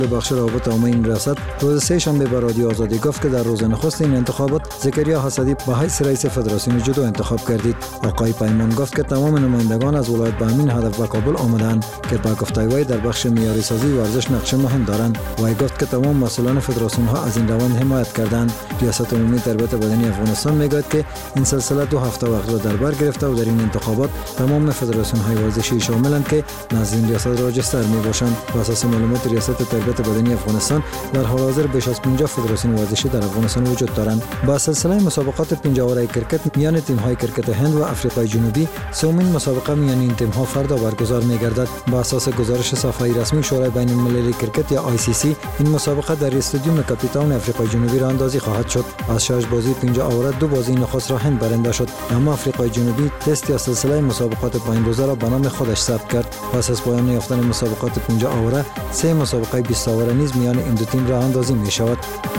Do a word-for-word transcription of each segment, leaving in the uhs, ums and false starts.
به بخش روابط عامه این ریاست روز سه شنبه به رادیو آزادی گفت که در روز نخست این انتخابات زکریا حسدی به حیث رئیس فدراسیون جودو انتخاب گردید. آقای پیمان گفت که تمام نمایندگان از ولایت به همین هدف به کابل آمدند که با گفته وی در بخش معیاری سازی ورزش نقش مهم دارند. وی گفت که تمام مسئولان فدراسیون ها از این روند حمایت کردند. ریاست عمومی تربیت بدنی افغانستان میگوید که این سلسله دو هفته وقت را در بر گرفته و در این انتخابات تمام فدراسیون های ورزشی شاملند که نزد این ریاست راجستر می باشند. بر اساس معلومات ریاست تربیت بدنی افغانستان در حال حاضر بیش از پنجاه فدراسیون ورزشی در افغانستان وجود دارند. با سلسله مسابقات پنجاه اوره کرکت میان تیم های کرکت هند و آفریقای جنوبی سومین مسابقه میان این تیم ها فردا برگزار می گردد. با اساس گزارش صفحه رسمی شورای بین المللی کرکت یا آی سی سی این مسابقه در استادیوم کاپیتان آفریقای جنوبی راه اندازی خواهد شد. از شش بازی پنجاه اوره دو بازی نخست را هند برنده شد، اما آفریقای جنوبی تست یا سلسله مسابقات پنج روزه را به نام خودش ثبت کرد. پس از پایان یافتن مسابقات پنجاه اوره سه مسابقه بیست اوره نیز میان این دو تیم راه اندازی می شود.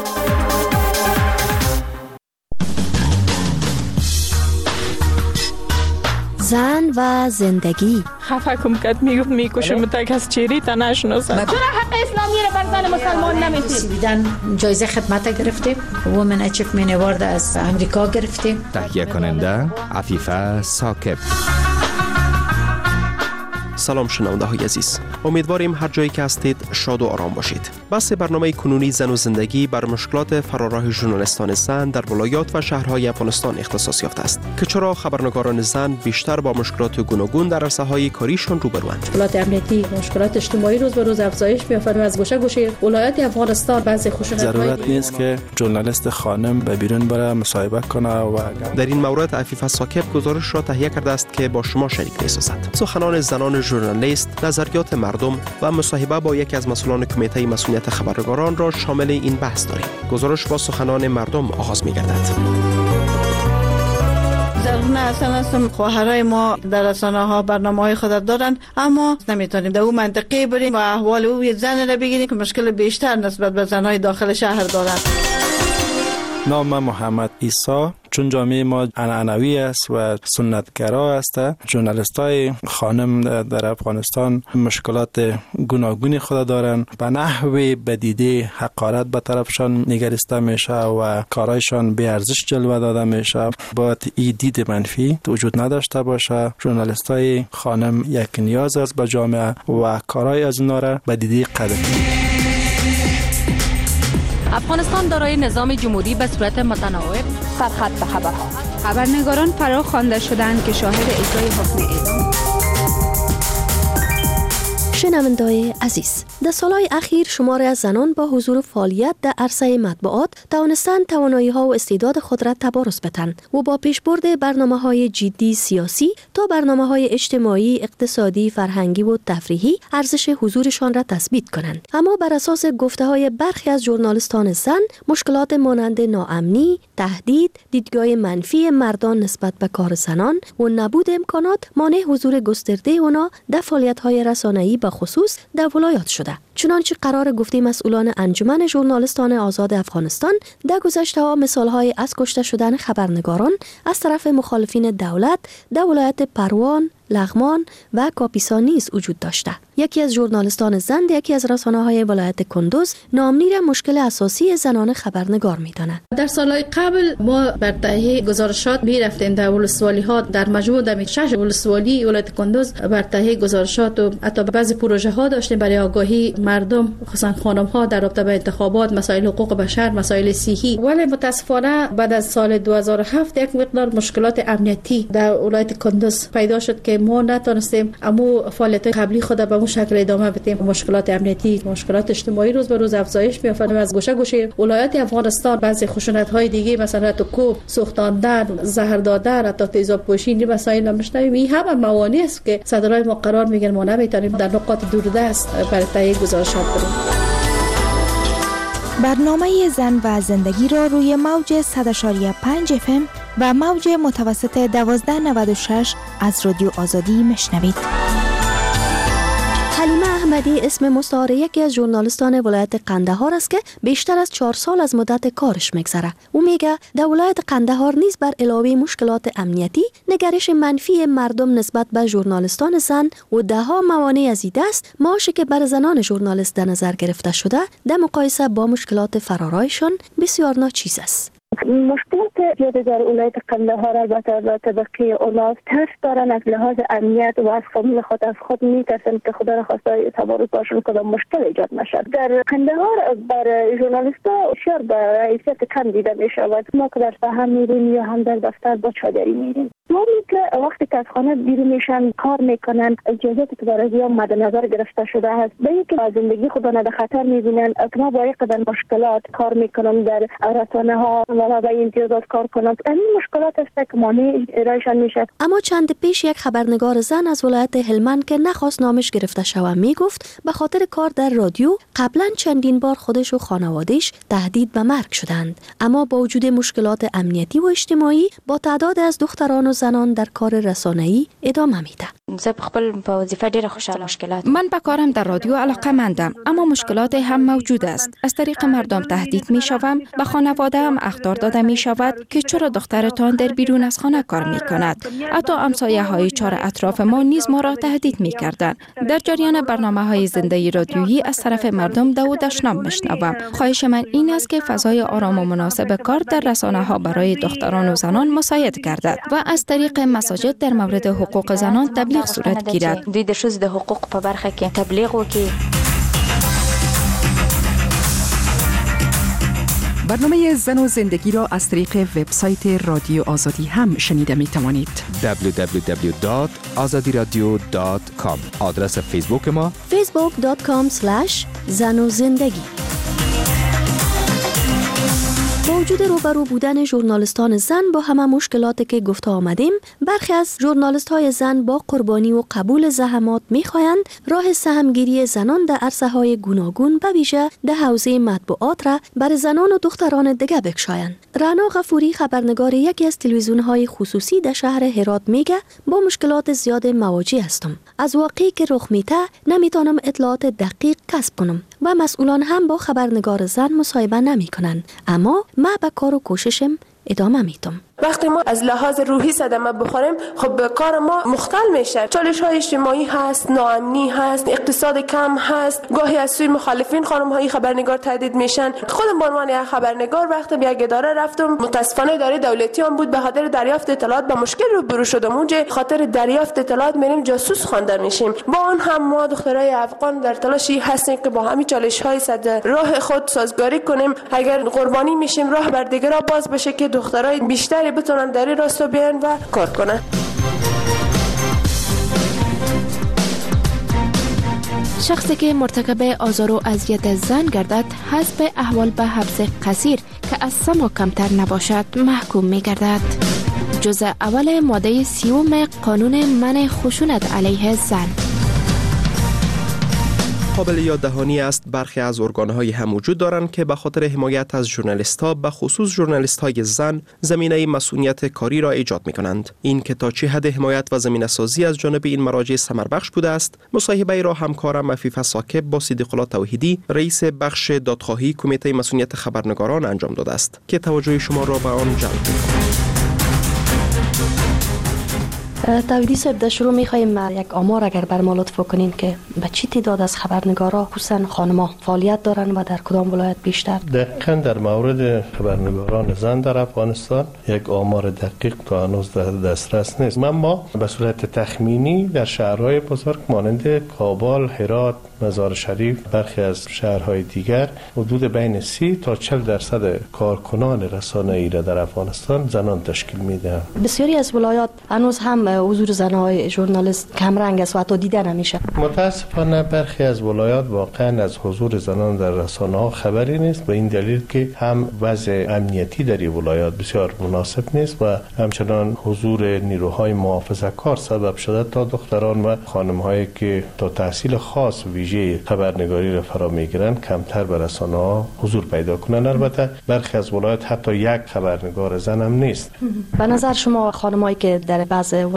زن و زندگی. خفه کم کد میگفت میکشم تک از چیری تا نشناسم. چرا حق اسلامی رو بر زن مسلمان نمیتید؟ سویدن جایزه خدمت گرفتیم، وومن اچیومنت اوارد از امریکا گرفتیم. تهیه کننده عفیفه ثاقب. سلام شنونده های عزیز، امیدواریم هر جایی که هستید شاد و آرام باشید. بحث برنامه کنونی زن و زندگی بر مشکلات فراراه ژورنالیستان زن در ولایات و شهرهای افغانستان اختصاص یافته است که چرا خبرنگاران زن بیشتر با مشکلات گوناگون در عرصه‌های کاریشان روبروند. مشکلات امنیتی، مشکلات اجتماعی روز به روز افزایش می‌یافت و از گوشه گوشه ولایات افغانستان بعضی خشونت‌های ضرورت نیست که ژورنالیست خانم به بیرون بره مصاحبه کنه و در این مورد عفیفه ثاقب گزارش را تهیه کرده است که با شما شریک می‌سازد. سخنان زنان ژورنالیست، نظریات مردم و مصاحبه با یکی از مسئولان کمیته مسئولیت خبرنگاران را شامل این بحث داریم. گزارش با سخنان مردم آغاز می‌گردد. ضرورت اصلا هستم خواهرای ما در رسانه‌ها برنامه‌های خود دارن، اما نمیتونیم در اون منطقه بریم و احوال او زن را بگیریم که مشکل بیشتر نسبت به زن‌های داخل شهر دارند. نام محمد عیسی، چون جامعه ما عنعنوی است و سنتگرا است، ژورنالیستای خانم در افغانستان مشکلات گوناگونی خود دارند. به نحوی بدیده حقارت به طرفشان نگریسته میشه و کارایشان به ارزش جلوه داده میشه. باید این دید منفی وجود نداشته باشه. ژورنالیستای خانم یک نیاز است به جامعه و کارای از اونا را بدیده قدر. افغانستان دارای نظام جمهوری به صورت متناوب سرخط به خبرها. خبرنگاران فرا خوانده شدند که شاهد اجرای حکم اعدام. شنونده‌های عزیز، در سالهای اخیر شماری از زنان با حضور فعالیت در عرصه مطبوعات توانستند توانایی‌ها و استعداد خود را تبارز بدهند و با پیشبرد برنامه‌های جدی سیاسی تا برنامه‌های اجتماعی، اقتصادی، فرهنگی و تفریحی ارزش حضورشان را تثبیت کنند. اما بر اساس گفته‌های برخی از ژورنالیستان زن، مشکلات مانند ناامنی، تهدید، دیدگاه منفی مردان نسبت به کار زنان و نبود امکانات مانع حضور گسترده آنها در فعالیت‌های رسانه‌ای به خصوص در ولایات شده. چنانچه قرار گفته مسئولان انجمن ژورنالیستان آزاد افغانستان در گذشته ها مثال‌های از کشته شدن خبرنگاران از طرف مخالفین دولت در ولایت پروان، لغمان و کاپیسا نیز وجود داشته. یکی از ژورنالیستان زن یکی از رسانه‌های ولایت کندوز ناامنی را مشکل اساسی زنان خبرنگار می‌داند. در سالهای قبل ما بر تهیه گزارشات می‌رفتیم در ولسوالی‌ها، در مجموع در شش ولسوالی ولایت کندوز بر تهیه گزارشات و حتی بعضی پروژه‌ها داشتیم برای آگاهی مردم، خصوصا خانم‌ها در رابطه با انتخابات، مسائل حقوق بشر، مسائل صحی. ولی متاسفانه بعد از سال دو هزار و هفت یک مقدار مشکلات امنیتی در ولایت کندوز پیدا شد که ما نتونستیم اما فعالیت قبلی خود به اون شکل ادامه بدیم. مشکلات امنیتی، مشکلات اجتماعی روز به روز افزایش می‌یافت و از گوشه گوشه ولایت افغانستان بعضی خشونت‌های دیگه مثلا تو کوب، سوختاندن، زهر دادن، حتی تیزاب پوشی، این مسائل میشنویم. این همه موانع است که صدرای ما قرار میگیرن ما نمیتونیم در نقاط دوردست برای تهیه گزارشات بریم. برنامه زن و زندگی را روی موج صد و پنج اف ام و موج متوسط دوازده نود و شش از رادیو آزادی میشنوید. حلیمه احمدی اسم مستعار یکی از ژورنالیستان ولایت قندهار است که بیشتر از چهار سال از مدت کارش میگذره. او میگه در ولایت قندهار نیز بر علاوه مشکلات امنیتی، نگرش منفی مردم نسبت به ژورنالیستان زن و ده ها موانع از این دست، معاشی که بر زنان ژورنالیست در نظر گرفته شده در مقایسه با مشکلات فرارایشان بسیار ناچیز است. مشکلات زیاده در ولایت قندهار البته و طبقه اولاس ترس دارن از لحاظ امنیت و از فامیل خود از خود میترسن که خدا را خواسته تبارک باشون کدام مشکل ایجاد نشد. در قندهار بر ژورنالیستا شر به حیثیت کم دیده می شود. ما که در ساحه میریم یا هم در دفتر با چادری میریم، ما که وقتی که از خانه بیرون میشن کار میکنن، اجازاتی که برای زیان مد نظر گرفته شده است. به اینکه از زندگی خود را در خطر میبینن، ما با یک قدر مشکلات کار میکنن، در رسانه ها و به امتیازات کار کنند. این مشکلات است که مانع ارائهشان میشه. اما چند پیش یک خبرنگار زن از ولایت هلمند که نخواست نامش گرفته شود میگفت به خاطر کار در رادیو قبلا چندین بار خودش و خانواده‌اش تهدید به مرگ شدند. اما با وجود مشکلات امنیتی و اجتماعی با تعداد از دختران و زنان در کار رسانه‌ای ادامه میده. زه خپل په وظیفه ډیره خوشاله مشکلات من به کارم در رادیو علاقه‌مندم، اما مشکلات هم موجود است. از طریق مردم تهدید می‌شوم، به خانواده هم اخطار داده می‌شود که چرا دخترتان در بیرون از خانه کار می‌کند. حتی همسایه‌های چهار اطراف ما نیز ما را تهدید می‌کردند. در جریان برنامه‌های زنده رادیویی از طرف مردم دو دشنام می‌شنوم. خواهش من این است که فضای آرام و مناسب کار در رسانه‌ها برای دختران و زنان مساعد گردد و از طریق مساجد در مورد حقوق زنان تبلیغ صورت گیرد. دوی د ښځو د حقوق په برخه کې تبلیغ وکړي. برنامه زن و زندگی را از طریق وبسایت رادیو آزادی هم شنیده می توانید. دبلیو دبلیو دبلیو دات آزادی رادیو دات کام. آدرس فیسبوک ما فیسبوک دات کام اسلش زن و زندگی. با وجود روبرو بودن ژورنالیستان زن با همه مشکلاتی که گفته آمدیم، برخی از ژورنالیست‌های زن با قربانی و قبول زحمات می‌خواهند راه سهمگیری زنان در عرصه‌های گوناگون به ویژه در حوزه مطبوعات را بر زنان و دختران دیگر بکشایند. رعنا غفوری خبرنگار یکی از تلویزیون‌های خصوصی در شهر هرات میگه با مشکلات زیاد مواجه هستم. از واقعی که رخ میده نمیتونم اطلاعات دقیق کسب کنم و مسئولان هم با خبرنگار زن مصاحبه نمی‌کنند. اما ما به کار و کوششم ادامه میدم. وقتی ما از لحاظ روحی صدمه بخوریم، خب کار ما مختل میشه. چالش های اجتماعی هست، ناامنی هست، اقتصاد کم هست، گاهی از سوی مخالفین خانم های خبرنگار تهدید میشن. خودم به عنوان یک خبرنگار وقتی به یک اداره رفتم، متاسفانه اداره دولتی هم بود، به خاطر دریافت اطلاعات با مشکل روبرو شدم. اونجا خاطر دریافت اطلاعات میریم جاسوس خوانده میشیم. با اون هم ما دخترای افغان در تلاشی هستیم که با همین چالش های صد راه خود سازگاری کنیم. اگر قربانی میشیم راه بر دیگران باز بشه که دخترای بیشتری بتونن در این راستا بیان و کار کنن. شخصی که مرتکب آزار و اذیت زن گردد حسب احوال به حبس قصیر که از سه ماه کمتر نباشد محکوم می گردد. جزء اول ماده سیوم قانون منع خشونت علیه زن. قابل یاد دهانی است برخی از ارگان‌های هم وجود دارند که به خاطر حمایت از ژورنالیست‌ها به خصوص ژورنالیست‌های زن زمینه مسئولیت کاری را ایجاد می‌کنند. این که تا چه حد حمایت و زمینه‌سازی از جانب این مراجع ثمربخش بوده است، مصاحبه را همکارم عفیفه ثاقب با صدیق الله توحیدی رئیس بخش دادخواهی کمیته مسئولیت خبرنگاران انجام داده است که توجه شما را به آن جلب می‌کند. توحیدی صاحب در شروع می‌خوایم یک آمار اگر بر ما لطف کنین که به چه تعداد از خبرنگارا خصوصا خانم‌ها فعالیت دارن و در کدام ولایت بیشتر؟ دقیقاً در مورد خبرنگاران زن در افغانستان یک آمار دقیق تا هنوز در دسترس نیست. اما به صورت تخمینی در شهرهای بزرگ مانند کابل، هرات، مزار شریف، برخی از شهرهای دیگر حدود بین سی تا چهل درصد کارکنان رسانه‌ای را در افغانستان زنان تشکیل می‌دهند. بسیاری از ولایات هنوز هم حضور زن‌های ژورنالیست کم رنگ است و حتی دیده نمیشه. متاسفانه برخی از ولایات واقعا از حضور زنان در رسانه‌ها خبری نیست، به این دلیل که هم وضع امنیتی در این ولایات بسیار مناسب نیست و همچنان حضور نیروهای محافظه‌کار سبب شده تا دختران و خانم‌هایی که تا تحصیل خاص ویژه خبرنگاری را فرا میگیرند کمتر به رسانه‌ها حضور پیدا کنند. البته برخی از ولایات حتی یک خبرنگار زن هم نیست. به نظر شما خانمایی که در بعض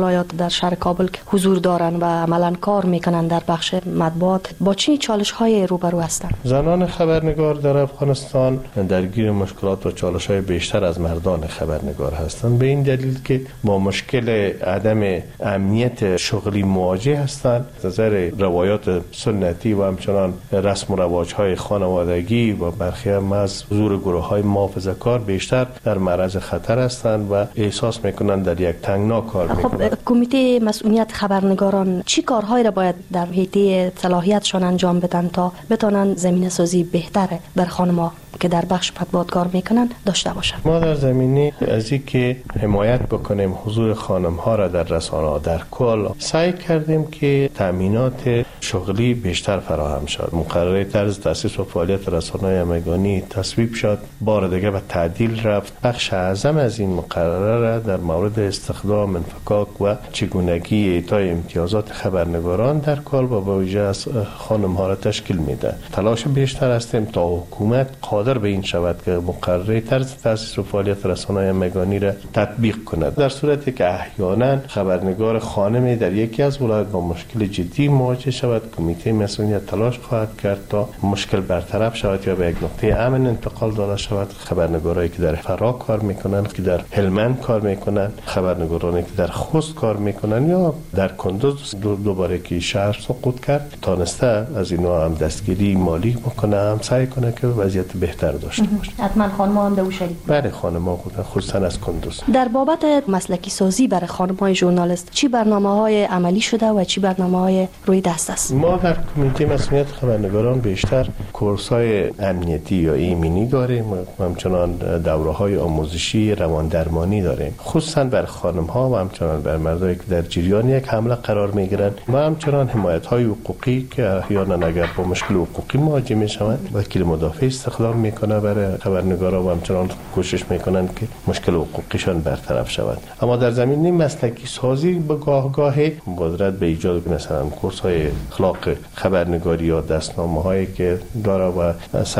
ولایات در شهر کابل که حضور دارن و عملاً کار میکنن در بخش مطبوعات با چه چالش های روبرو هستند؟ زنان خبرنگار در افغانستان درگیر مشکلات و چالش های بیشتر از مردان خبرنگار هستند، به این دلیل که با مشکل عدم امنیت شغلی مواجه هستند. از نظر روایات سنتی و همچنان رسم و رواج های خانوادگی و برخی هم از حضور گروه های محافظه‌کار بیشتر در معرض خطر هستند و احساس میکنند در یک تنگنا کار میکنند. خب کمیته مسئولیت خبرنگاران چی کارهایی را باید در حیطه صلاحیتشان انجام بدن تا بتونن زمینه سازی بهتر بر خانم‌ها که در بخش مطبوعات کار میکنن داشته باشن؟ ما در زمینه از اینکه حمایت بکنیم حضور خانم ها را در رسانه ها در کل سعی کردیم که تامینات شغلی بیشتر فراهم شد. مقرره طرز تاسیس و فعالیت رسانه‌های همگانی تصویب شد، بار دیگه به تعدیل رفت. بخش اعظم از این مقرره را در مورد استخدام، انفکاک و چگونگی اعطای امتیازات خبرنگاران در کل و با ویژه از خانم ها را تشکیل میده. تلاش بیشتر هستیم تا حکومت قادر به این شود که مقرره طرز تاسیس و فعالیت رسانه‌های همگانی را تطبیق کند. در صورتی که احیانا خبرنگار خانمی در یکی از ولایات با مشکل جدی مواجه شود، کمیته مسئولیت تلاش خواهد کرد تا مشکل برطرف شود یا به یک نقطه امن انتقال داده شود. خبرنگارایی که در فرا کار میکنند، که در هلمند کار میکنند، خبرنگارانی که در خوست کار میکنند یا در کندوز دو دوباره که شهر سقوط کرد، تانسته از اینا هم دستگیری مالی بکنه، هم سعی کنه که وضعیت بهتر داشته باشه. حتما خانم‌ها هم دو شریک. بله خانم‌ها بودن، خصوصا از کندوز. در بابت مسلکی سازی برای خانم‌های ژورنالیست چی برنامه‌های عملی شده و چی برنامه‌های روی دست است؟ ما در کمیته مسئولیت خبرنگاران بیشتر کورس‌های امنیتی یا ایمنی داریم و همچنان دوره‌های آموزشی روان درمانی داریم، خصوصا بر خانم‌ها و همچنان بر مردایی که در جریان یک حمله قرار می‌گیرند و همچنان حمایت‌های حقوقی که احیانا اگر با مشکل حقوقی مواجه می‌شوند وکیل مدافع استخدام میکنه برای خبرنگارا و همچنان کوشش میکنن که مشکل حقوقیشان برطرف شود. اما در زمینه مسلکی سازی به گاه گاهی مبادرت به ایجاد مثلا کورس های اخلاق خبرنگاری یا دستنامه هایی که داره و